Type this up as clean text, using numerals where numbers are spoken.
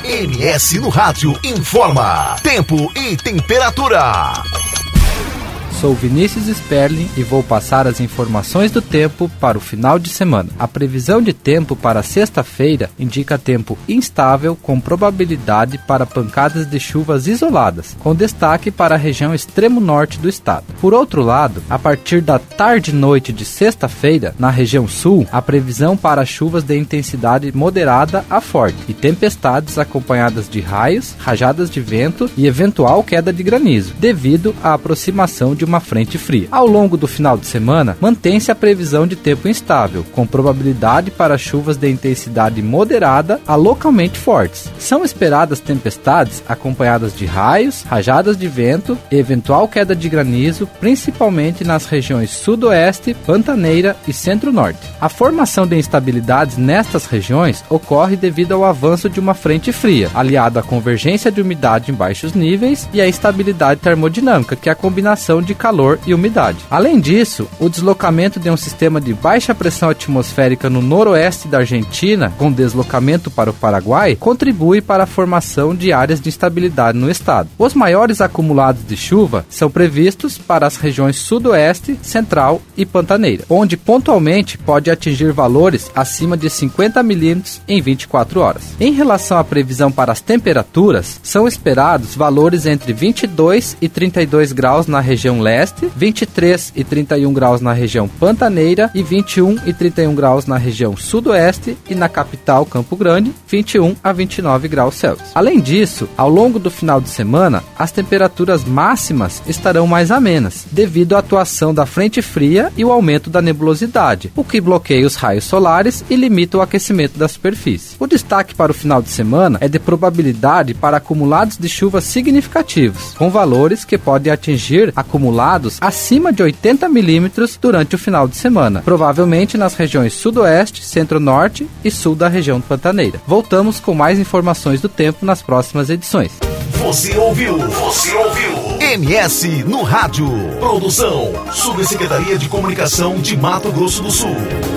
MS no Rádio informa tempo e temperatura. Sou Vinícius Sperling e vou passar as informações do tempo para o final de semana. A previsão de tempo para sexta-feira indica tempo instável com probabilidade para pancadas de chuvas isoladas, com destaque para a região extremo norte do estado. Por outro lado, a partir da tarde e noite de sexta-feira, na região sul, a previsão para chuvas de intensidade moderada a forte e tempestades acompanhadas de raios, rajadas de vento e eventual queda de granizo, devido à aproximação de uma frente fria. Ao longo do final de semana, mantém-se a previsão de tempo instável, com probabilidade para chuvas de intensidade moderada a localmente fortes. São esperadas tempestades acompanhadas de raios, rajadas de vento e eventual queda de granizo, principalmente nas regiões sudoeste, pantaneira e centro-norte. A formação de instabilidades nestas regiões ocorre devido ao avanço de uma frente fria, aliado à convergência de umidade em baixos níveis e à instabilidade termodinâmica, que é a combinação de calor e umidade. Além disso, o deslocamento de um sistema de baixa pressão atmosférica no noroeste da Argentina, com deslocamento para o Paraguai, contribui para a formação de áreas de instabilidade no estado. Os maiores acumulados de chuva são previstos para as regiões sudoeste, central e pantaneira, onde pontualmente pode atingir valores acima de 50 milímetros em 24 horas. Em relação à previsão para as temperaturas, são esperados valores entre 22 e 32 graus na região leste, 23 e 31 graus na região pantaneira e 21 e 31 graus na região sudoeste e na capital Campo Grande, 21 a 29 graus Celsius. Além disso, ao longo do final de semana, as temperaturas máximas estarão mais amenas, devido à atuação da frente fria e o aumento da nebulosidade, o que bloqueia os raios solares e limita o aquecimento da superfície. O destaque para o final de semana é de probabilidade para acumulados de chuva significativos, com valores que podem atingir acumulados acima de 80 milímetros durante o final de semana, provavelmente nas regiões sudoeste, centro-norte e sul da região pantaneira. Voltamos com mais informações do tempo nas próximas edições. Você ouviu MS no Rádio. Produção, Subsecretaria de Comunicação de Mato Grosso do Sul.